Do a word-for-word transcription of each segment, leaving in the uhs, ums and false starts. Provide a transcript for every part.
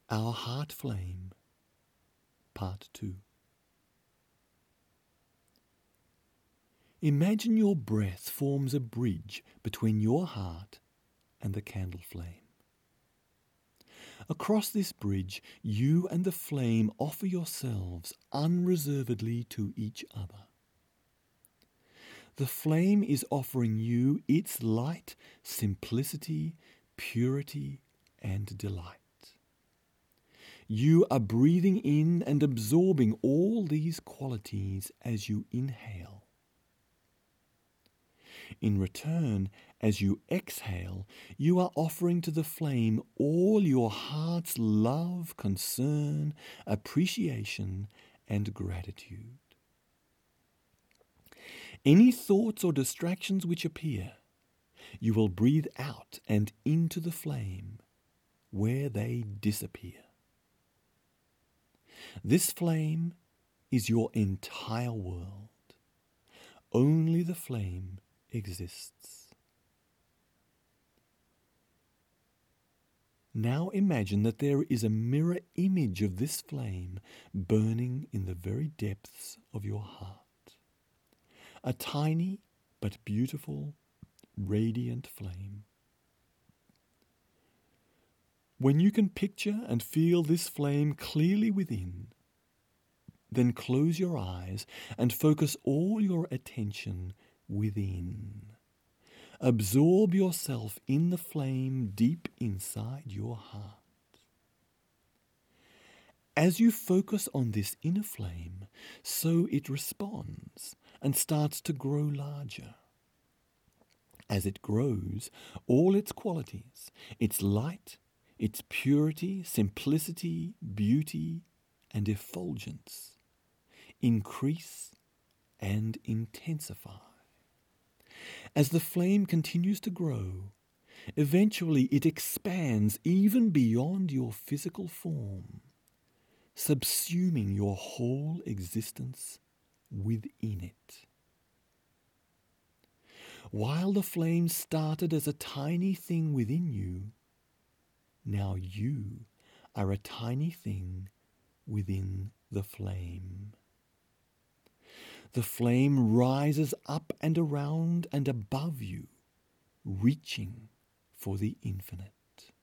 Our Heart Flame, Part two. Imagine your breath forms a bridge between your heart and the candle flame. Across this bridge, you and the flame offer yourselves unreservedly to each other. The flame is offering you its light, simplicity, purity, and delight. You are breathing in and absorbing all these qualities as you inhale. In return, as you exhale, you are offering to the flame all your heart's love, concern, appreciation, and gratitude. Any thoughts or distractions which appear, you will breathe out and into the flame, where they disappear. This flame is your entire world. Only the flame exists. Now imagine that there is a mirror image of this flame burning in the very depths of your heart. A tiny but beautiful, radiant flame. When you can picture and feel this flame clearly within, then close your eyes and focus all your attention within. Absorb yourself in the flame deep inside your heart. As you focus on this inner flame, so it responds and starts to grow larger. As it grows, all its qualities, its light, its purity, simplicity, beauty, and effulgence increase and intensify. As the flame continues to grow, eventually it expands even beyond your physical form, subsuming your whole existence within it. While the flame started as a tiny thing within you, now you are a tiny thing within the flame. The flame rises up and around and above you, reaching for the infinite.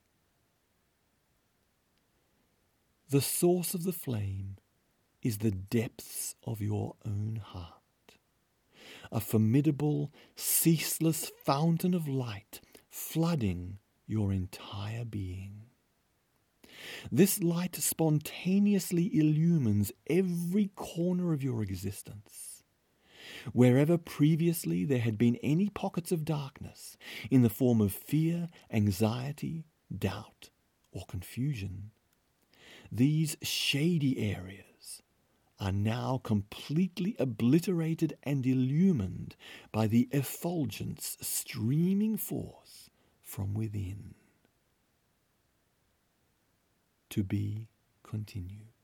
The source of the flame is the depths of your own heart, a formidable, ceaseless fountain of light flooding your entire being. This light spontaneously illumines every corner of your existence. Wherever previously there had been any pockets of darkness in the form of fear, anxiety, doubt, or confusion, these shady areas are now completely obliterated and illumined by the effulgence streaming forth from within. To be continued.